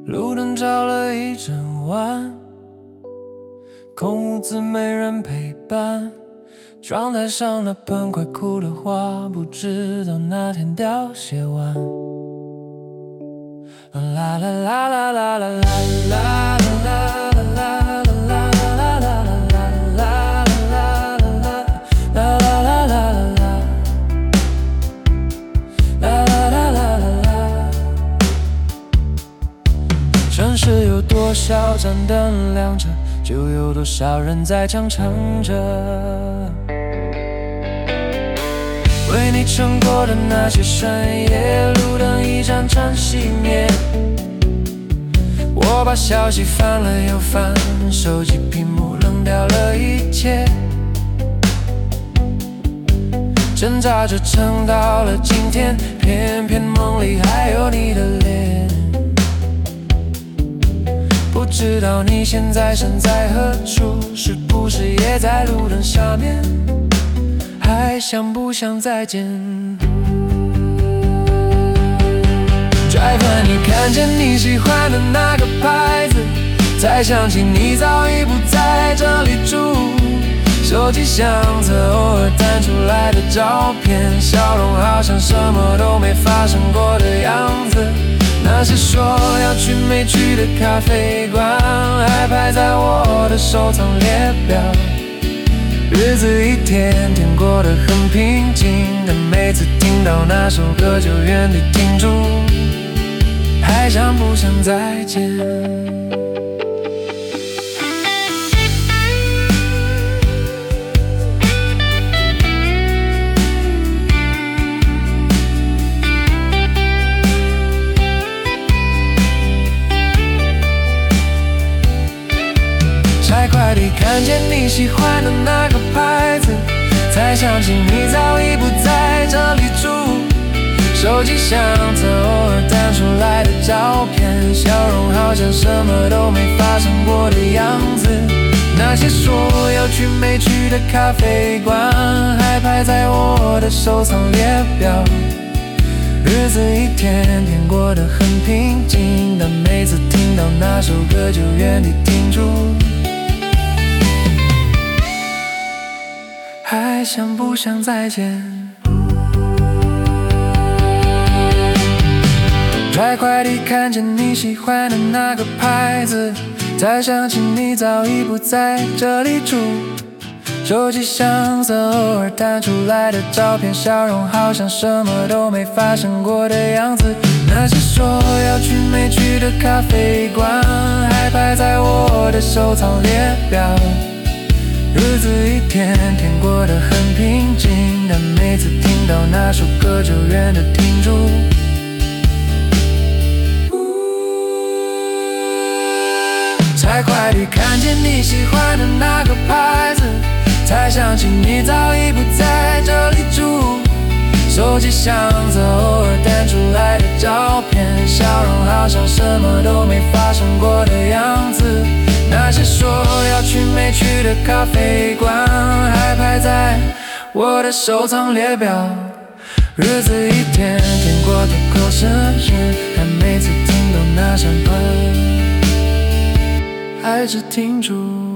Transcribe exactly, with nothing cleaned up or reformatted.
路灯照了一整晚，空屋子没人陪伴，窗台上那盆快枯的花，不知道哪天凋谢完。啦啦啦啦啦啦啦啦啦。城市有多少盏灯亮着，就有多少人在强撑着。为你撑过的那些深夜，路灯一盏盏熄灭。我把消息翻了又翻，手机屏幕冷掉了一切。挣扎着撑到了今天，偏偏梦里还有你的脸。不知道你现在身在何处，是不是也在路灯下面？还想不想再见？拽快你看见你喜欢的那个牌子，才想起你早已不在这里住。手机相册偶尔弹出来的照片，笑容好像什么都没发生过的样子。那些说要去没去的咖啡馆，还排在我的收藏列表。日子一天天过得很平静，但每次听到那首歌就原地停住。还想不想再见？拆快递看见你喜欢的那个牌子，才想起你早已不在这里住。手机相册偶尔弹出来的照片，笑容好像什么都没发生过的样子。那些说要去没去的咖啡馆，还排在我的收藏列表。日子一天天过得很平静，但每次听到那首歌就原地停住。还想不想再见？拽快递看见你喜欢的那个牌子，才想起你早已不在这里住。手机相册偶尔弹出来的照片，笑容好像什么都没发生过的样子。那些说要去没去的咖啡馆，还排在我的收藏列表。日子一天天过得很平静，但每次听到那首歌就原地停住。拆快递看见你喜欢的那个牌子，才想起你早已不在这里住。手机相册偶尔弹出来的照片，笑容好像什么都没发生过的样子。那些说要去没去的咖啡馆，还排在我的收藏列表。日子一天天过得够生日，但每次听到那盏灯还是停住。